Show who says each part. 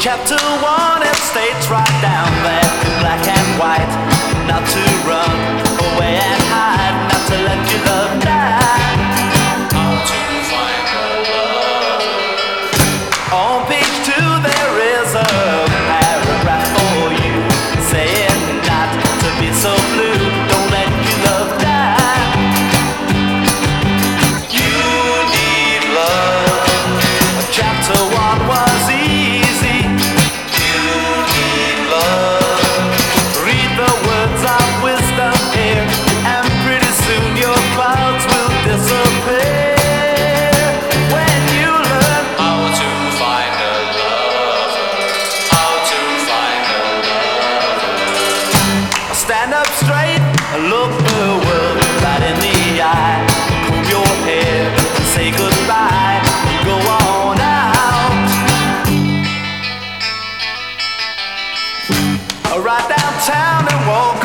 Speaker 1: Chapter 1, it states right down there in black and white, not to run away and hide, not to let your love die.
Speaker 2: How to find a love.
Speaker 1: On page 2 there is a paragraph for you, saying not to be so blue, don't let your love die.
Speaker 2: You need love.
Speaker 1: Chapter 1 was easy.
Speaker 2: You need love.
Speaker 1: Read the words of wisdom here, and pretty soon your clouds will disappear. When you learn
Speaker 2: How to find a love. How to find a love.
Speaker 1: stand up straight, look the world right in the eye, comb your hair, say goodbye, go on out. Right downtown and walk